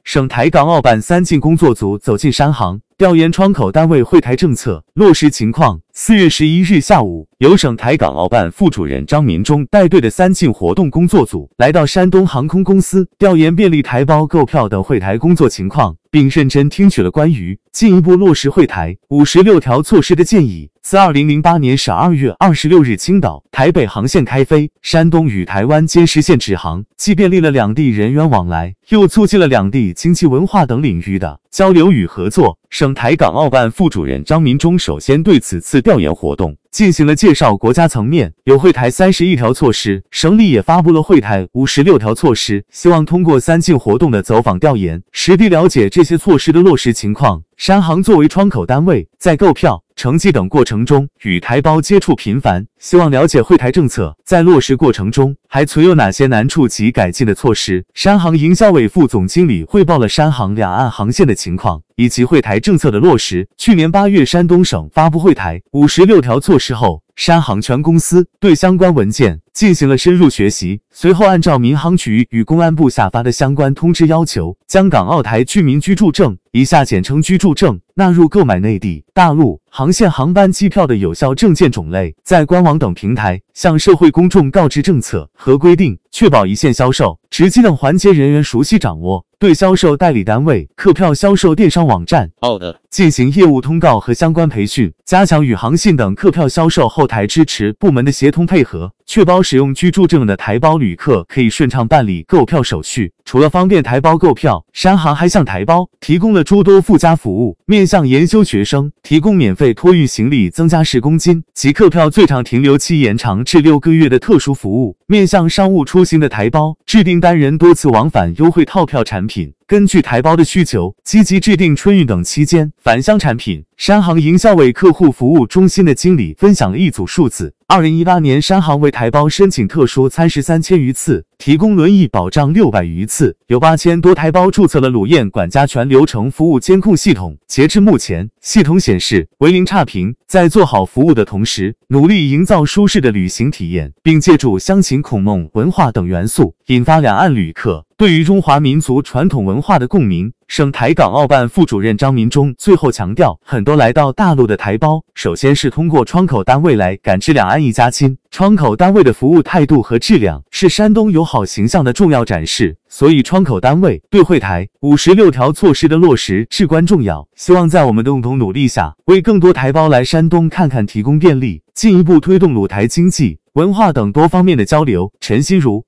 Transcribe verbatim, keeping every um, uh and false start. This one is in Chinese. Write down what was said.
省台港澳办三进工作组走进山行，调研窗口单位会台政策落实情况。四月十一日下午，由省台港澳办副主任张民忠带队的三进活动工作组来到山东航空公司，调研便利台胞购票等会台工作情况，并认真听取了关于进一步落实会台五十六条措施的建议。自二零零八年十二月二十六日青岛、台北航线开飞，山东与台湾间实现直航，既便利了两地人员往来，又促进了两地经济文化等领域的交流与合作。省台港澳办副主任张民忠首先对此次调研活动进行了介绍。国家层面有会台三十一条措施，省里也发布了会台五十六条措施，希望通过三进活动的走访调研，实地了解这些措施的落实情况。山行作为窗口单位，在购票、乘机等过程中与台胞接触频繁，希望了解会台政策在落实过程中还存有哪些难处及改进的措施。山行营销委副总经理汇报了山行两岸航线的情况以及会台政策的落实。去年八月，山东省发布会台五十六条措施后，山行全公司对相关文件进行了深入学习，随后按照民航局与公安部下发的相关通知要求，将港澳台居民居住证（以下简称居住证）纳入购买内地、大陆航线航班机票的有效证件种类，在官网等平台向社会公众告知政策和规定，确保一线销售、值机等环节人员熟悉掌握。对销售代理单位、客票销售电商网站进行业务通告和相关培训，加强与航信等客票销售后台支持部门的协同配合，确保使用居住证的台胞旅客可以顺畅办理购票手续。除了方便台胞购票，山行还向台胞提供了诸多附加服务，面向研修学生提供免费托运行李增加十公斤及客票最长停留期延长至六个月的特殊服务；面向商务出行的台胞制定单人多次往返优惠套票产品，根据台胞的需求，积极制定春运等期间返乡产品。山行营销委客户服务中心的经理分享了一组数字：二零一八年，山行为台胞申请特殊餐食三千余次，提供轮椅保障六百余次，有八千多台胞注册了鲁燕管家全流程服务监控系统。截至目前，系统显示为零差评。在做好服务的同时，努力营造舒适的旅行体验，并借助乡情孔孟文化等元素，引发两岸旅客对于中华民族传统文化的共鸣。省台港澳办副主任张民忠最后强调，很多来到大陆的台胞，首先是通过窗口单位来感知两岸一家亲。窗口单位的服务态度和质量是山东友好形象的重要展示，所以窗口单位对会台五十六条措施的落实至关重要。希望在我们的共同努力下，为更多台胞来山东看看提供便利，进一步推动鲁台经济、文化等多方面的交流。陈心如